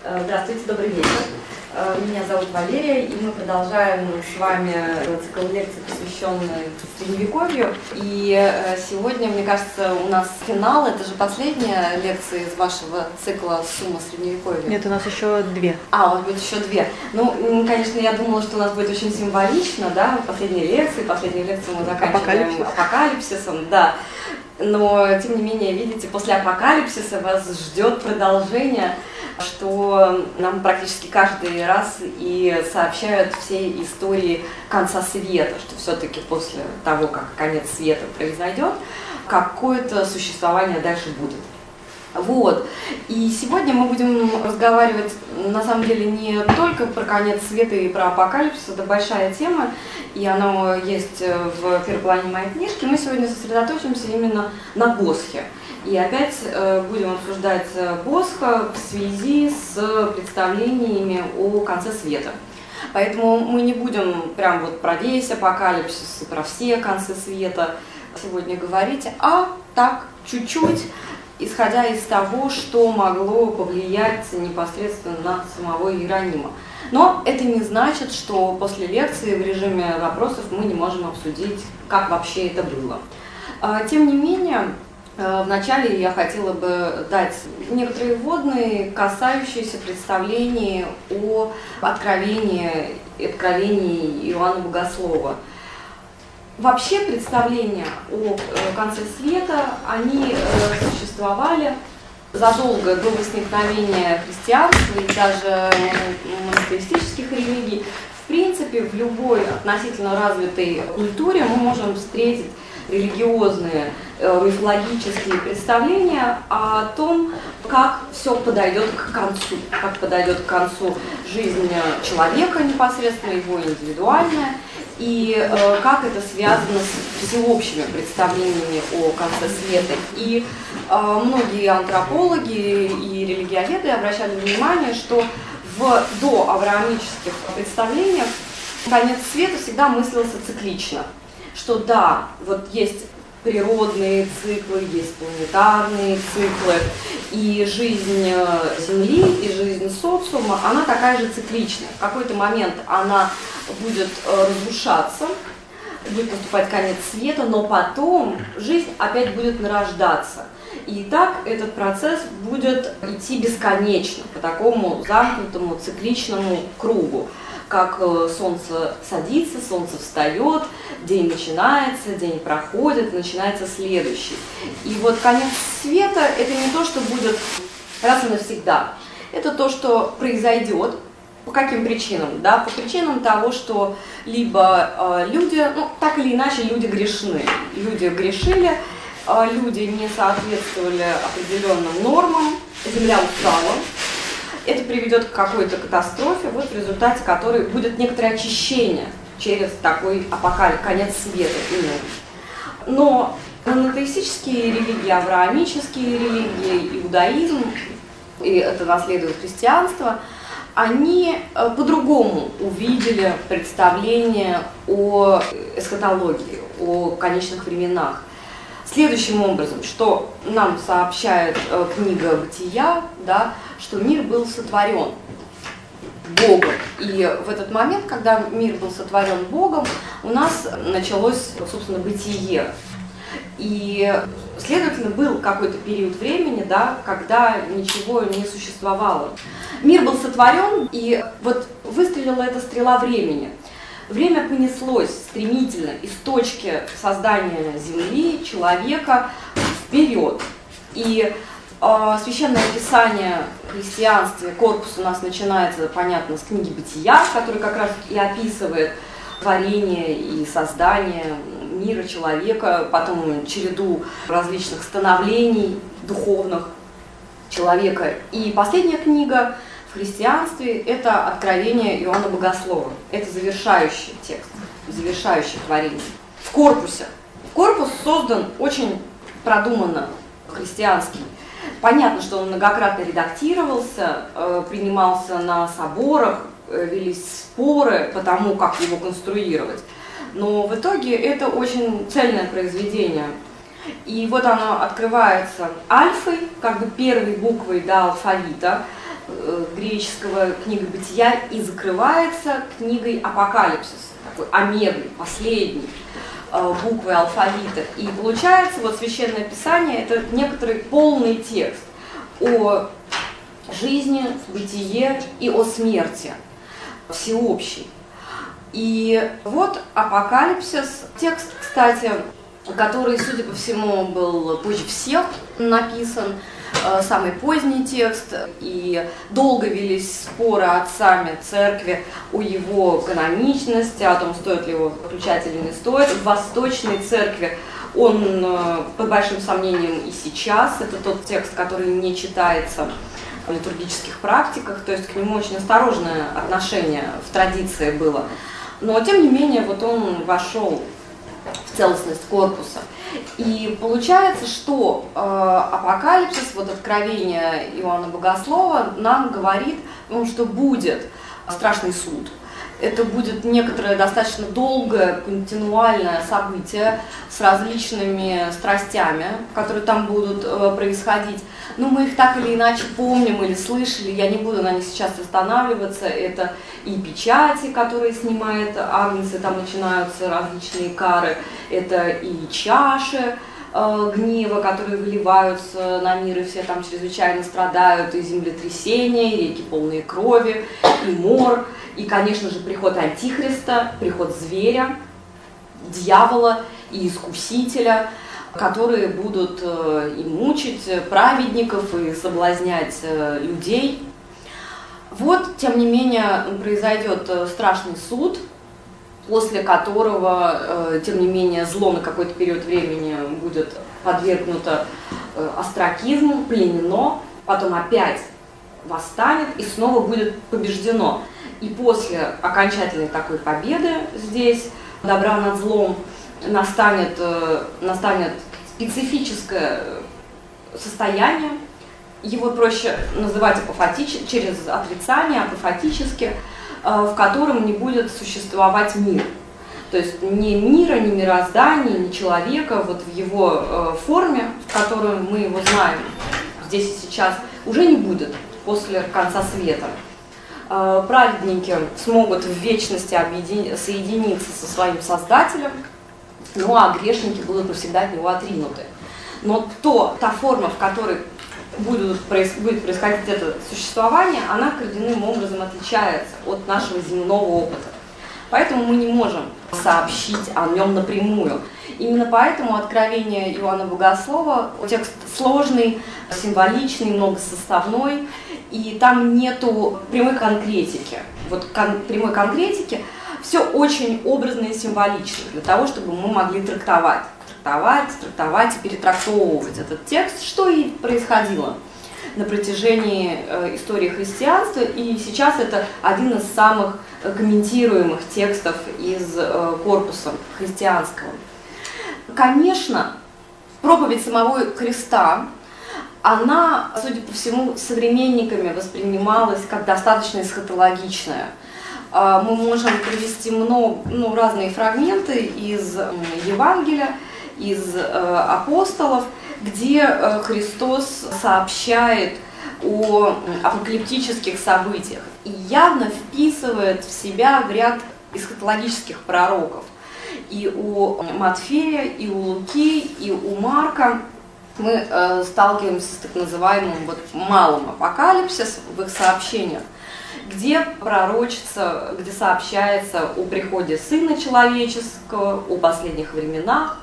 Здравствуйте, добрый вечер. Меня зовут Валерия, и мы продолжаем с вами цикл лекций, посвященный Средневековью. И сегодня, мне кажется, у нас финал. Это же последняя лекция из вашего цикла «Сумма Средневековья». Нет, у нас еще две. У вас будет еще две. Ну, конечно, я думала, что у нас будет очень символично, да, последние лекции мы заканчиваем апокалипсисом, да. Но, тем не менее, видите, после апокалипсиса вас ждет продолжение, что нам практически каждый раз и сообщают все истории конца света, что все-таки после того, как конец света произойдет, какое-то существование дальше будет. Вот. И сегодня мы будем разговаривать, на самом деле, не только про конец света и про апокалипсис, это большая тема, и она есть в первой половине моей книжки. Мы сегодня сосредоточимся именно на Босхе. И опять будем обсуждать Босха в связи с представлениями о конце света. Поэтому мы не будем прям вот про весь апокалипсис и про все концы света сегодня говорить, а так чуть-чуть, исходя из того, что могло повлиять непосредственно на самого Иеронима. Но это не значит, что после лекции в режиме вопросов мы не можем обсудить, как вообще это было. Тем не менее, вначале я хотела бы дать некоторые вводные, касающиеся представлений о откровении Иоанна Богослова. Вообще представления о конце света, они существовали задолго до возникновения христианства и даже монотеистических религий. В принципе, в любой относительно развитой культуре мы можем встретить религиозные, мифологические представления о том, как все подойдет к концу, как подойдет к концу жизнь человека непосредственно, его индивидуальная, и как это связано с всеобщими представлениями о конце света. И многие антропологи и религиоведы обращали внимание, что в доавраамических представлениях конец света всегда мыслился циклично. Что да, вот есть природные циклы, есть планетарные циклы, и жизнь Земли, и жизнь социума, она такая же цикличная. В какой-то момент она будет разрушаться, будет наступать конец света, но потом жизнь опять будет нарождаться. И так этот процесс будет идти бесконечно, по такому замкнутому цикличному кругу. Как солнце садится, солнце встает, день начинается, день проходит, начинается следующий. И вот конец света – это не то, что будет раз и навсегда. Это то, что произойдет. По каким причинам? Да? По причинам того, что либо люди, так или иначе, люди грешны. Люди грешили, люди не соответствовали определенным нормам, земля устала. Это приведет к какой-то катастрофе, вот в результате которой будет некоторое очищение через такой конец света именно. Но монотеистические религии, авраамические религии, иудаизм, и это наследует христианство, они по-другому увидели представление о эсхатологии, о конечных временах. Следующим образом, что нам сообщает книга «Бытия», да, что мир был сотворен Богом. И в этот момент, когда мир был сотворен Богом, у нас началось, собственно, бытие. И, следовательно, был какой-то период времени, да, когда ничего не существовало. Мир был сотворен, и вот выстрелила эта стрела времени. Время понеслось стремительно из точки создания Земли, человека, вперед. И Священное Писание в христианстве, корпус у нас начинается, понятно, с книги «Бытия», который как раз и описывает творение и создание мира, человека, потом череду различных становлений духовных человека. И последняя книга в христианстве – это Откровение Иоанна Богослова. Это завершающий текст, завершающее творение. В корпусе. Корпус создан очень продуманно, христианский. Понятно, что он многократно редактировался, принимался на соборах, велись споры по тому, как его конструировать. Но в итоге это очень цельное произведение. И вот оно открывается альфой, как бы первой буквой до алфавита, греческого книга Бытия и закрывается книгой Апокалипсис, такой омегой, последней буквой алфавита. И получается, вот Священное Писание – это некоторый полный текст о жизни, бытие и о смерти, всеобщий. И вот Апокалипсис, текст, кстати, который, судя по всему, был позже всех написан, самый поздний текст, и долго велись споры отцами церкви о его каноничности, о том, стоит ли его включать или не стоит. В Восточной церкви он под большим сомнением и сейчас. Это тот текст, который не читается в литургических практиках, то есть к нему очень осторожное отношение в традиции было. Но, тем не менее, вот он вошел в целостность корпуса. И получается, что Апокалипсис, вот откровение Иоанна Богослова, нам говорит, что будет страшный суд. Это будет некоторое достаточно долгое, континуальное событие с различными страстями, которые там будут происходить. Но мы их так или иначе помним или слышали, я не буду на них сейчас останавливаться. Это и печати, которые снимает Агнец, и там начинаются различные кары. Это и чаши гнева, которые выливаются на мир, и все там чрезвычайно страдают, и землетрясения, и реки полные крови, и мор, и, конечно же, приход Антихриста, приход зверя, дьявола и искусителя, которые будут и мучить праведников, и соблазнять людей. Вот, тем не менее, произойдет страшный суд, после которого, тем не менее, зло на какой-то период времени будет подвергнуто остракизму, пленено, потом опять восстанет и снова будет побеждено. И после окончательной такой победы здесь, добра над злом, настанет специфическое состояние, его проще называть через отрицание, апофатически, в котором не будет существовать мир. То есть ни мира, ни мироздания, ни человека вот в его форме, в которой мы его знаем здесь и сейчас, уже не будет после конца света. Праведники смогут в вечности соединиться со своим Создателем, ну а грешники будут навсегда от него отринуты. Но та форма, в которой будет происходить это существование, она кардинальным образом отличается от нашего земного опыта. Поэтому мы не можем сообщить о нем напрямую. Именно поэтому откровение Иоанна Богослова, текст сложный, символичный, многосоставной, и там нету прямой конкретики. Вот прямой конкретики все очень образно и символично, для того, чтобы мы могли трактовать и перетрактовывать этот текст, что и происходило на протяжении истории христианства, и сейчас это один из самых комментируемых текстов из корпуса христианского. Конечно, проповедь самого Христа, она, судя по всему, современниками воспринималась как достаточно эсхатологичная. Мы можем привести разные фрагменты из Евангелия, из апостолов, где Христос сообщает о апокалиптических событиях и явно вписывает в себя в ряд эсхатологических пророков. И у Матфея, и у Луки, и у Марка мы сталкиваемся с так называемым малым апокалипсисом в их сообщениях, где пророчится, где сообщается о приходе Сына Человеческого, о последних временах.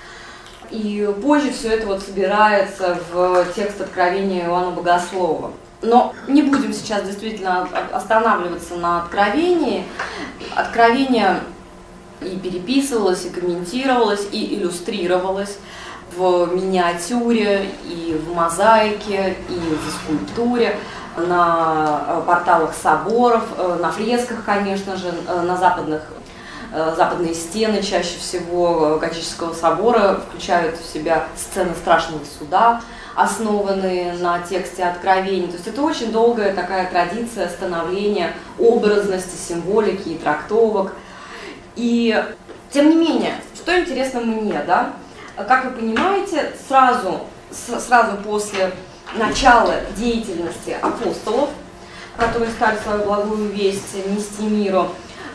И позже все это собирается в текст откровения Иоанна Богослова. Но не будем сейчас действительно останавливаться на откровении. Откровение и переписывалось, и комментировалось, и иллюстрировалось в миниатюре, и в мозаике, и в скульптуре, на порталах соборов, на фресках, конечно же, на западные стены чаще всего готического собора включают в себя сцены страшного суда, основанные на тексте откровений. То есть это очень долгая такая традиция становления образности, символики и трактовок. И тем не менее, что интересно мне, да, как вы понимаете, сразу после начала деятельности апостолов которые стали свою благую весть нести миру,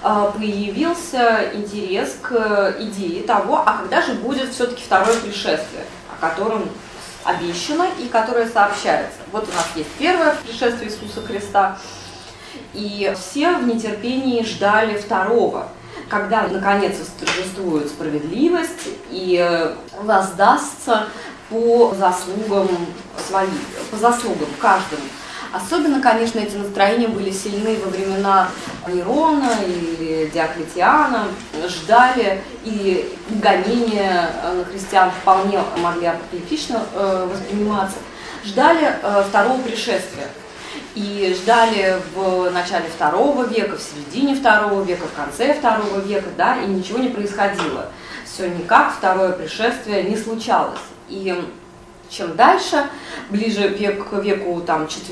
появился интерес к идее того, а когда же будет все-таки второе пришествие, о котором обещано и которое сообщается. Вот у нас есть первое пришествие Иисуса Христа, и все в нетерпении ждали второго, когда наконец восторжествует справедливость и воздастся по заслугам каждому. Особенно, конечно, эти настроения были сильны во времена Нерона или Диоклетиана. Ждали, и гонения на христиан вполне могли апокрифично восприниматься. Ждали второго пришествия. И ждали в начале II века, в середине II века, в конце II века, да, и ничего не происходило. Все никак, второе пришествие не случалось. И чем дальше, ближе к веку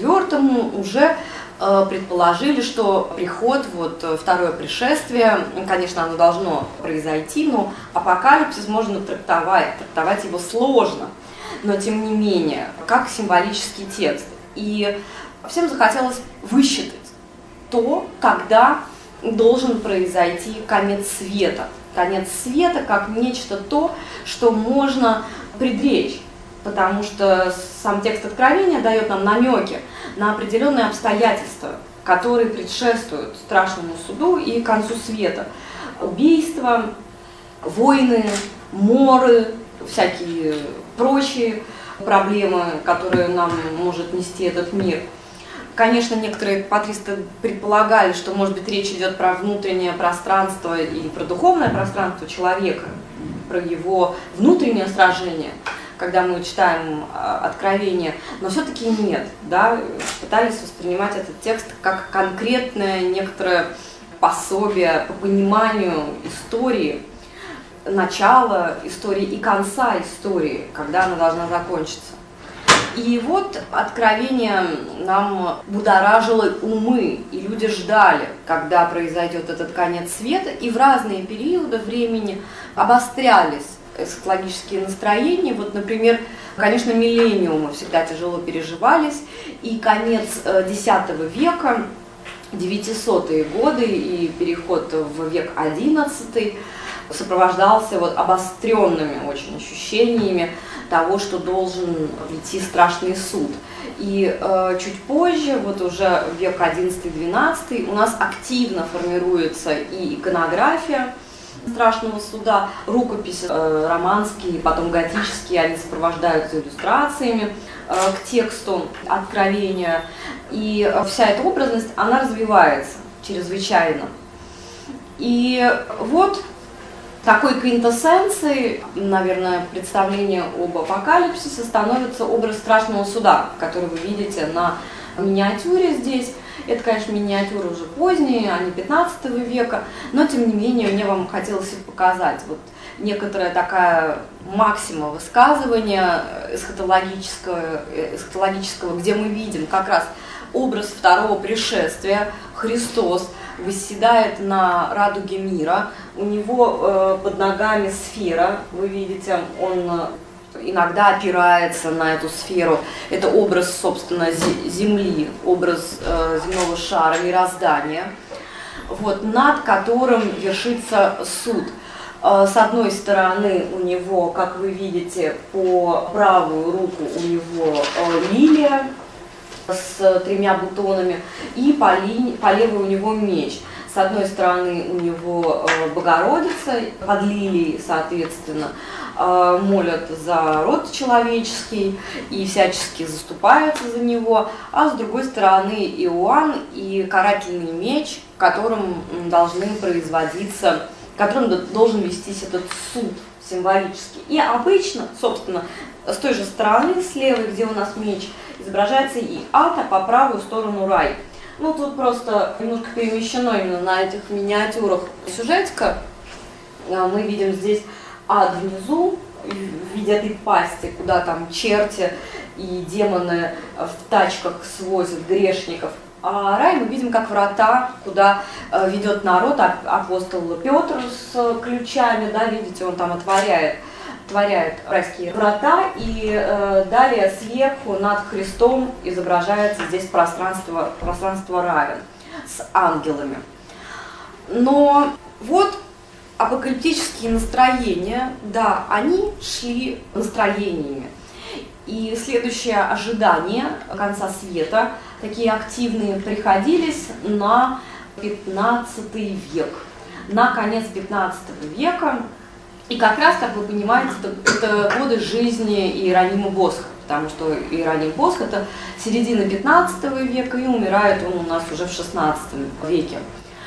IV, уже предположили, что приход, второе пришествие, конечно, оно должно произойти, но апокалипсис можно трактовать его сложно, но тем не менее, как символический текст. И всем захотелось высчитать то, когда должен произойти конец света. Конец света как нечто то, что можно предречь. Потому что сам текст Откровения дает нам намеки на определенные обстоятельства, которые предшествуют страшному суду и концу света. Убийства, войны, моры, всякие прочие проблемы, которые нам может нести этот мир. Конечно, некоторые патристы предполагали, что, может быть, речь идет про внутреннее пространство или про духовное пространство человека, про его внутреннее сражение, когда мы читаем Откровение, но все-таки нет, да, пытались воспринимать этот текст как конкретное некоторое пособие по пониманию истории, начала истории и конца истории, когда она должна закончиться. И вот Откровение нам будоражило умы, и люди ждали, когда произойдет этот конец света, и в разные периоды времени обострялись эсхатологические настроения. Например, конечно, миллениумы всегда тяжело переживались, и конец X века, 900-е годы и переход в век XI сопровождался обостренными очень ощущениями того, что должен идти страшный суд. И чуть позже, уже в век XI-XII, у нас активно формируется и иконография страшного суда, рукописи романские, потом готические, они сопровождаются иллюстрациями к тексту Откровения. И вся эта образность, она развивается чрезвычайно. И такой квинтэссенцией, наверное, представления об апокалипсисе становится образ страшного суда, который вы видите на миниатюре здесь. Это, конечно, миниатюры уже поздние, они 15 века, но, тем не менее, мне вам хотелось их показать. Некоторая такая максима высказывания эсхатологического, где мы видим как раз образ второго пришествия. Христос восседает на радуге мира, у него под ногами сфера, вы видите, он иногда опирается на эту сферу. Это образ, собственно, Земли, образ земного шара, мироздания, над которым вершится суд. С одной стороны у него, как вы видите, по правую руку у него лилия с 3 бутонами, и по левой у него меч. С одной стороны у него Богородица, под лилией, соответственно, молят за род человеческий и всячески заступаются за него, а с другой стороны Иоанн и карательный меч, которым должен должен вестись этот суд символически. И обычно, собственно, с той же стороны, с левой, где у нас меч, изображается и ад, а по правую сторону рай. Тут просто немножко перемещено именно на этих миниатюрах сюжетика. Мы видим здесь ад внизу, в виде этой пасти, куда там черти и демоны в тачках свозят грешников. А рай мы видим как врата, куда ведет народ апостол Петр с ключами, да, видите, он там отворяет творяет райские врата, и далее сверху над Христом изображается здесь пространство рая с ангелами. Но вот апокалиптические настроения, да, они шли настроениями. И следующее ожидание конца света, такие активные, приходились на 15 век, на конец 15 века. И как раз, как вы понимаете, это годы жизни Иеронима Босха, потому что Иероним Босх – это середина 15 века, и умирает он у нас уже в 16 веке.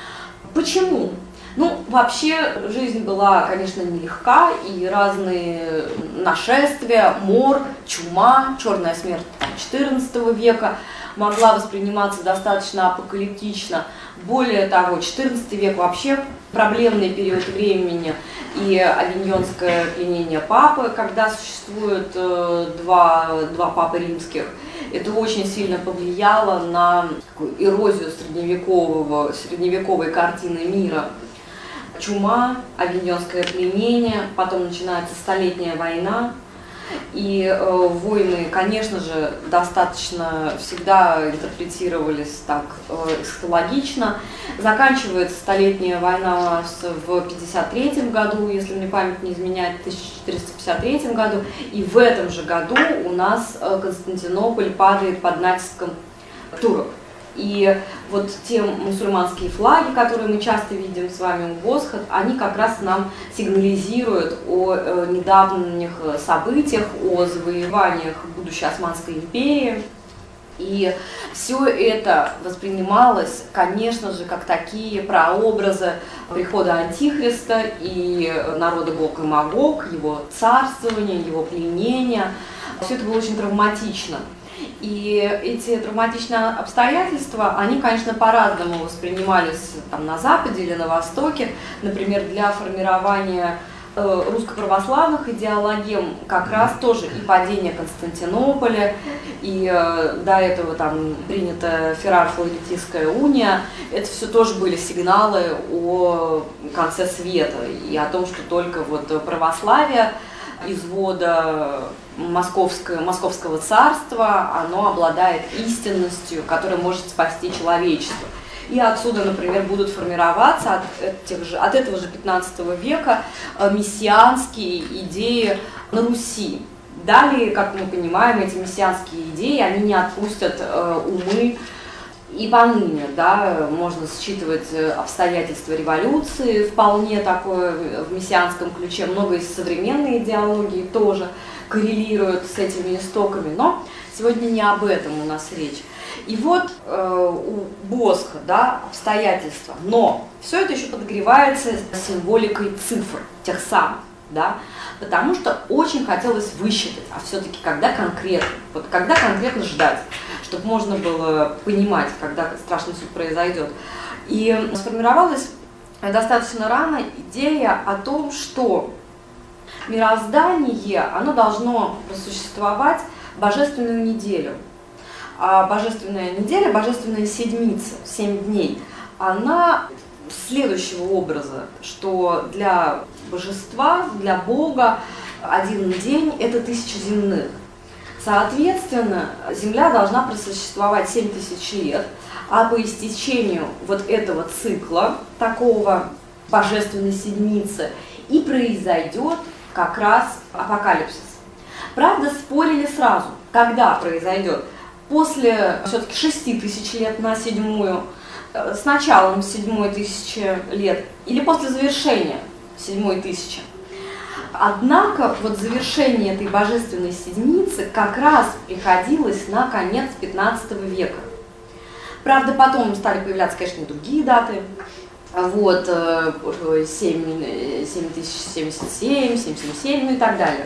Почему? Ну, вообще, жизнь была, конечно, нелегка, и разные нашествия, мор, чума, черная смерть XIV века могла восприниматься достаточно апокалиптично. Более того, XIV век вообще проблемный период времени, и авиньонское пленение папы, когда существует два папы римских, это очень сильно повлияло на такую эрозию средневековой картины мира. Чума, авиньонское пленение, потом начинается Столетняя война. И войны, конечно же, достаточно всегда интерпретировались так эсхатологично. Заканчивается Столетняя война у нас в 1953 году, если мне память не изменяет, в 1453 году. И в этом же году у нас Константинополь падает под натиском турок. И вот те мусульманские флаги, которые мы часто видим с вами у Босха, они как раз нам сигнализируют о недавних событиях, о завоеваниях будущей Османской империи. И все это воспринималось, конечно же, как такие прообразы прихода Антихриста и народа Гог и Магог, его царствования, его пленения. Все это было очень травматично. И эти травматичные обстоятельства, они, конечно, по-разному воспринимались там, на Западе или на Востоке. Например, для формирования русско-православных идеологем как раз тоже и падение Константинополя, и до этого там принята Феррар-Флорентийская уния. Это все тоже были сигналы о конце света и о том, что только вот православие извода Московского царства, оно обладает истинностью, которая может спасти человечество. И отсюда, например, будут формироваться от этого же 15 века мессианские идеи на Руси. Далее, как мы понимаем, эти мессианские идеи, они не отпустят умы и поныне, да, можно считывать обстоятельства революции, вполне такое в мессианском ключе, много из современной идеологии тоже коррелируют с этими истоками, но сегодня не об этом у нас речь. И вот у Босха, да, обстоятельства, но все это еще подогревается символикой цифр, тех самых, да, потому что очень хотелось высчитать, а все-таки когда конкретно ждать, чтобы можно было понимать, когда страшный суд произойдет. И сформировалась достаточно рано идея о том, что мироздание, оно должно просуществовать божественную неделю. А божественная неделя, божественная седмица, 7 дней, она следующего образа, что для божества, для Бога один день – это 1000 земных. Соответственно, Земля должна просуществовать 7000 лет, а по истечению вот этого цикла, такого божественной седмицы, и произойдет как раз апокалипсис. Правда, спорили сразу, когда произойдет. После все-таки 6000 лет на 7-ю, с началом 7000 лет, или после завершения 7000. Однако вот завершение этой божественной седмицы как раз приходилось на конец 15 века. Правда, потом стали появляться, конечно, и другие даты. Вот, 7077, 777, ну и так далее,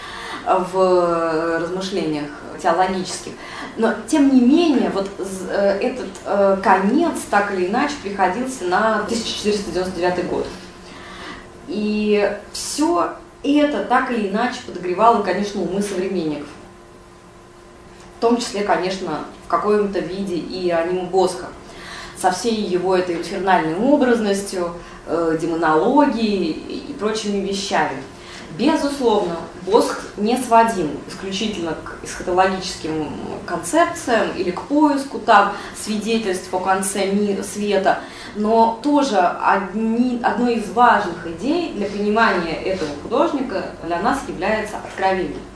в размышлениях теологических. Но, тем не менее, вот этот конец, так или иначе, приходился на 1499 год. И все это так или иначе подогревало, конечно, умы современников. В том числе, конечно, в каком-то виде и Иеронима Босха, со всей его этой инфернальной образностью, демонологией и прочими вещами. Безусловно, Босх не сводим исключительно к эсхатологическим концепциям или к поиску там свидетельств о конце света, но тоже одной из важных идей для понимания этого художника для нас является откровение.